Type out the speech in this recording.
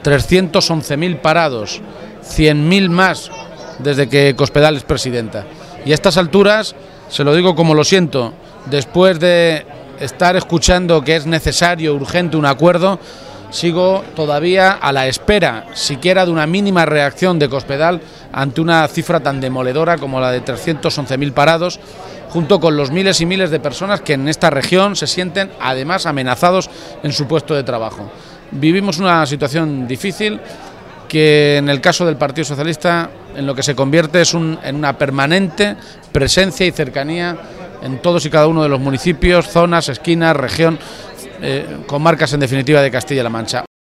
311.000 parados, 100.000 más desde que Cospedal es presidenta. Y a estas alturas, se lo digo como lo siento, después de estar escuchando que es necesario, urgente un acuerdo, sigo todavía a la espera siquiera de una mínima reacción de Cospedal ante una cifra tan demoledora como la de 311.000 parados, junto con los miles y miles de personas que en esta región se sienten además amenazados en su puesto de trabajo. Vivimos una situación difícil que en el caso del Partido Socialista en lo que se convierte es en una permanente presencia y cercanía en todos y cada uno de los municipios, zonas, esquinas, región, comarcas en definitiva de Castilla-La Mancha.